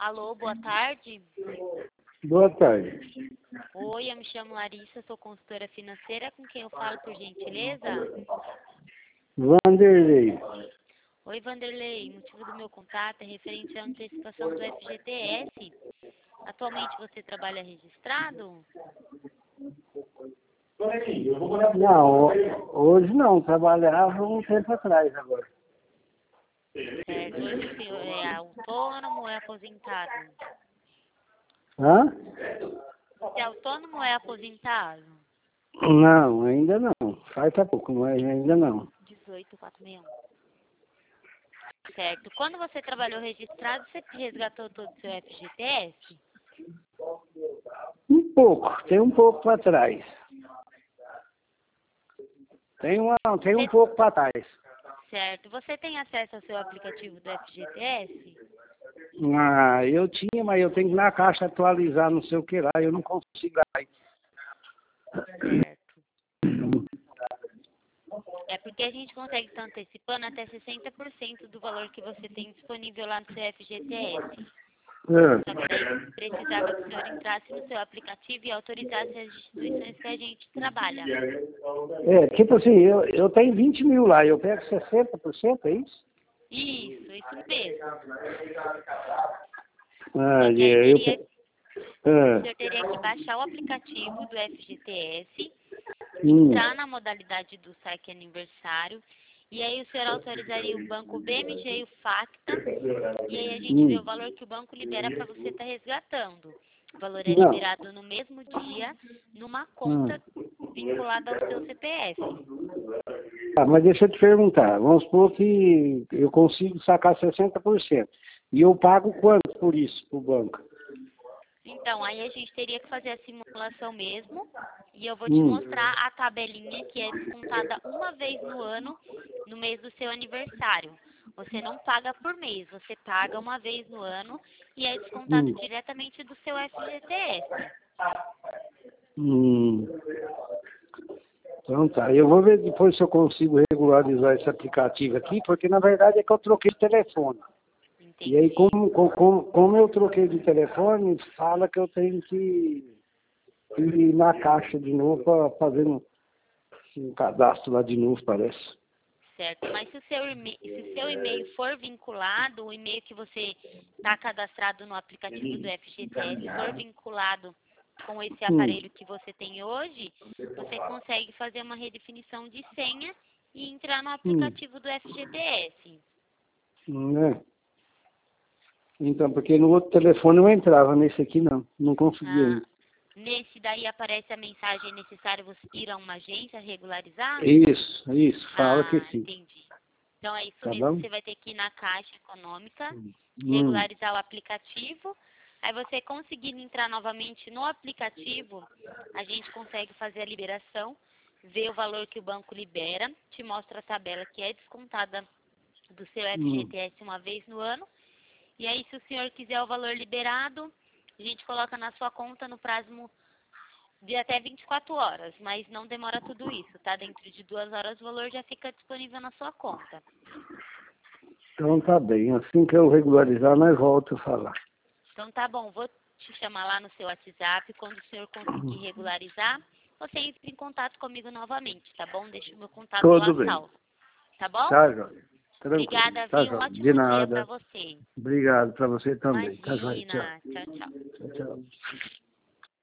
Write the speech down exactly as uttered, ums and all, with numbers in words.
Alô, boa tarde. Boa tarde. Oi, eu me chamo Larissa, sou consultora financeira. Com quem eu falo, por gentileza? Vanderlei. Oi, Vanderlei. O motivo do meu contato é referente à antecipação do F G T S. Atualmente você trabalha registrado? Não, hoje não. Trabalhava um tempo atrás agora. Certo. Hoje o senhor é autônomo ou é aposentado? Hã? Você é autônomo ou é aposentado? Não, ainda não. Faz há pouco, mas ainda não. dezoito, quatrocentos e sessenta e um. Certo. Quando você trabalhou registrado, você resgatou todo o seu F G T S? Um pouco, tem um pouco para trás. Tem, uma, tem um Você- pouco para trás. Certo. Você tem acesso ao seu aplicativo do F G T S? Ah, eu tinha, mas eu tenho que ir na caixa atualizar, não sei o que lá, eu não consigo. Certo. É porque a gente consegue estar antecipando até sessenta por cento do valor que você tem disponível lá no seu F G T S. Só que daí precisava que o senhor entrasse no seu aplicativo e autorizasse as instituições que a gente trabalha. É, tipo assim, eu, eu tenho vinte mil lá, eu pego sessenta por cento, é isso? Isso, isso mesmo. Ah, Só que aí eu, teria, o ah, senhor teria que baixar o aplicativo do F G T S, hum, entrar na modalidade do saque aniversário, e aí o senhor autorizaria o banco B M G e o Facta, e aí a gente vê hum. o valor que o banco libera para você estar resgatando. O valor é Não. liberado no mesmo dia, numa Hum. conta vinculada ao seu C P F. Ah, mas deixa eu te perguntar, vamos supor que eu consigo sacar sessenta por cento. E eu pago quanto por isso pro banco? Então, aí a gente teria que fazer a simulação mesmo, e eu vou te Hum. mostrar a tabelinha que é descontada uma vez no ano, no mês do seu aniversário. Você não paga por mês, você paga uma vez no ano e é descontado Hum. diretamente do seu F G T S. Hum. Então tá, eu vou ver depois se eu consigo regularizar esse aplicativo aqui, porque na verdade é que eu troquei de telefone. E aí, Entendi. como, como, como eu troquei de telefone, fala que eu tenho que ir na caixa de novo para fazer um, um cadastro lá de novo, parece. Certo, mas se o seu e-mail, se o seu e-mail for vinculado, o e-mail que você está cadastrado no aplicativo do F G T S for vinculado com esse Hum. aparelho que você tem hoje, você consegue fazer uma redefinição de senha e entrar no Hum. aplicativo do F G T S. Né? Então, porque no outro telefone eu entrava, nesse aqui não, não consegui Ah, ainda. nesse daí aparece a mensagem: é necessário você ir a uma agência regularizar? Isso, isso, fala que Ah, sim, entendi. Então é isso tá mesmo, bom? você vai ter que ir na Caixa Econômica, Hum. regularizar o aplicativo. Aí você conseguindo entrar novamente no aplicativo, a gente consegue fazer a liberação, ver o valor que o banco libera, te mostra a tabela que é descontada do seu Hum. F G T S uma vez no ano. E aí, se o senhor quiser o valor liberado, a gente coloca na sua conta no prazo de até vinte e quatro horas, mas não demora tudo isso, tá? Dentro de duas horas o valor já fica disponível na sua conta. Então tá bem, assim que eu regularizar, nós voltamos a falar. Então tá bom, vou te chamar lá no seu WhatsApp, quando o senhor conseguir regularizar, você entra em contato comigo novamente, tá bom? Deixa o meu contato lá Tudo bem. salvo, tá bom? Tá, Jóia. Tranquilo. Obrigada, Tá, viu? Um Jóia. De ótimo dia pra nada. você. Obrigado para você também. Tá, Jóia. Tchau. Imagina, tchau, tchau. Tchau, tchau.